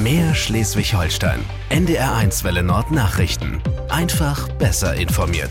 Mehr Schleswig-Holstein. NDR1 Welle Nord Nachrichten. Einfach besser informiert.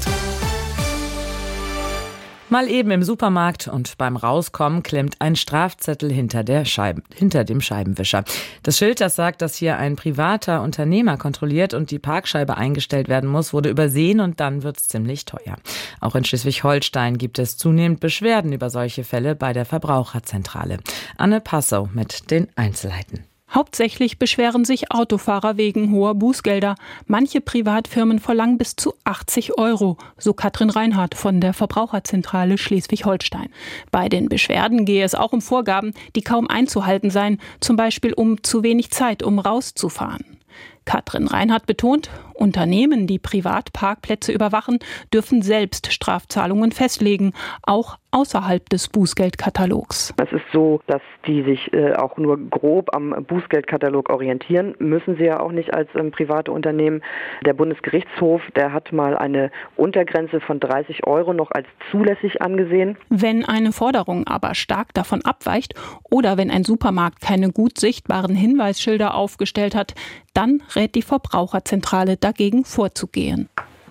Mal eben im Supermarkt und beim Rauskommen klemmt ein Strafzettel hinter dem Scheibenwischer. Das Schild, das sagt, dass hier ein privater Unternehmer kontrolliert und die Parkscheibe eingestellt werden muss, wurde übersehen und dann wird's ziemlich teuer. Auch in Schleswig-Holstein gibt es zunehmend Beschwerden über solche Fälle bei der Verbraucherzentrale. Anne Passow mit den Einzelheiten. Hauptsächlich beschweren sich Autofahrer wegen hoher Bußgelder. Manche Privatfirmen verlangen bis zu 80 €, so Katrin Reinhardt von der Verbraucherzentrale Schleswig-Holstein. Bei den Beschwerden gehe es auch um Vorgaben, die kaum einzuhalten seien, zum Beispiel um zu wenig Zeit, um rauszufahren. Katrin Reinhardt betont, Unternehmen, die Privatparkplätze überwachen, dürfen selbst Strafzahlungen festlegen, auch außerhalb des Bußgeldkatalogs. Es ist so, dass die sich auch nur grob am Bußgeldkatalog orientieren, müssen sie ja auch nicht als private Unternehmen. Der Bundesgerichtshof, der hat mal eine Untergrenze von 30 € noch als zulässig angesehen. Wenn eine Forderung aber stark davon abweicht oder wenn ein Supermarkt keine gut sichtbaren Hinweisschilder aufgestellt hat, dann rät die Verbraucherzentrale dagegen vorzugehen.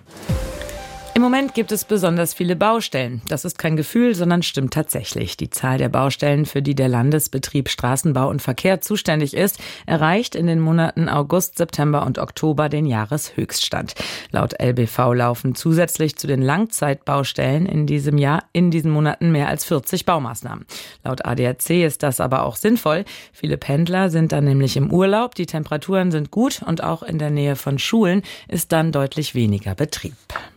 Im Moment gibt es besonders viele Baustellen. Das ist kein Gefühl, sondern stimmt tatsächlich. Die Zahl der Baustellen, für die der Landesbetrieb Straßenbau und Verkehr zuständig ist, erreicht in den Monaten August, September und Oktober den Jahreshöchststand. Laut LBV laufen zusätzlich zu den Langzeitbaustellen in diesen Monaten mehr als 40 Baumaßnahmen. Laut ADAC ist das aber auch sinnvoll. Viele Pendler sind dann nämlich im Urlaub, die Temperaturen sind gut und auch in der Nähe von Schulen ist dann deutlich weniger Betrieb.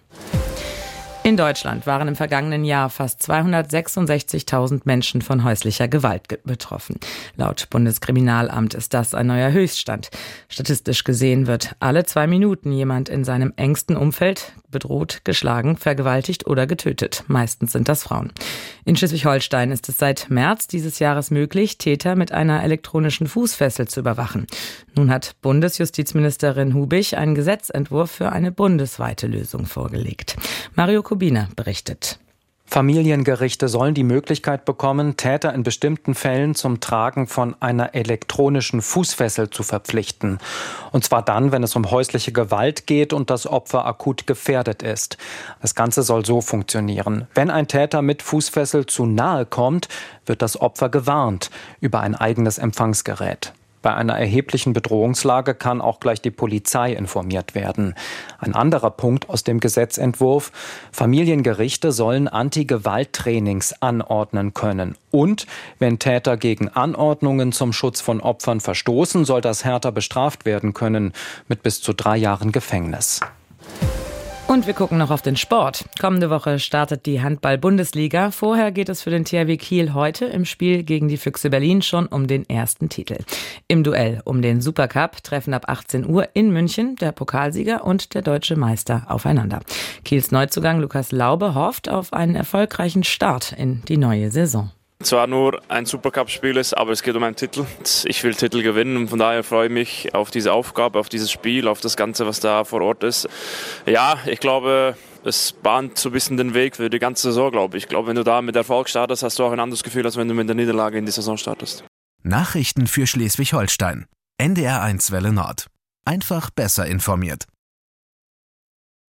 In Deutschland waren im vergangenen Jahr fast 266.000 Menschen von häuslicher Gewalt betroffen. Laut Bundeskriminalamt ist das ein neuer Höchststand. Statistisch gesehen wird alle 2 Minuten jemand in seinem engsten Umfeld bedroht, geschlagen, vergewaltigt oder getötet. Meistens sind das Frauen. In Schleswig-Holstein ist es seit März dieses Jahres möglich, Täter mit einer elektronischen Fußfessel zu überwachen. Nun hat Bundesjustizministerin Hubich einen Gesetzentwurf für eine bundesweite Lösung vorgelegt. Mario Kubina berichtet. Familiengerichte sollen die Möglichkeit bekommen, Täter in bestimmten Fällen zum Tragen von einer elektronischen Fußfessel zu verpflichten. Und zwar dann, wenn es um häusliche Gewalt geht und das Opfer akut gefährdet ist. Das Ganze soll so funktionieren. Wenn ein Täter mit Fußfessel zu nahe kommt, wird das Opfer gewarnt über ein eigenes Empfangsgerät. Bei einer erheblichen Bedrohungslage kann auch gleich die Polizei informiert werden. Ein anderer Punkt aus dem Gesetzentwurf: Familiengerichte sollen Anti-Gewalt-Trainings anordnen können. Und wenn Täter gegen Anordnungen zum Schutz von Opfern verstoßen, soll das härter bestraft werden können, mit bis zu 3 Jahren Gefängnis. Und wir gucken noch auf den Sport. Kommende Woche startet die Handball-Bundesliga. Vorher geht es für den THW Kiel heute im Spiel gegen die Füchse Berlin schon um den ersten Titel. Im Duell um den Supercup treffen ab 18 Uhr in München der Pokalsieger und der deutsche Meister aufeinander. Kiels Neuzugang Lukas Laube hofft auf einen erfolgreichen Start in die neue Saison. Zwar nur ein Supercup-Spiel ist, aber es geht um einen Titel. Ich will Titel gewinnen und von daher freue ich mich auf diese Aufgabe, auf dieses Spiel, auf das Ganze, was da vor Ort ist. Ja, ich glaube, es bahnt so ein bisschen den Weg für die ganze Saison, glaube ich. Ich glaube, wenn du da mit Erfolg startest, hast du auch ein anderes Gefühl, als wenn du mit der Niederlage in die Saison startest. Nachrichten für Schleswig-Holstein. NDR1 Welle Nord. Einfach besser informiert.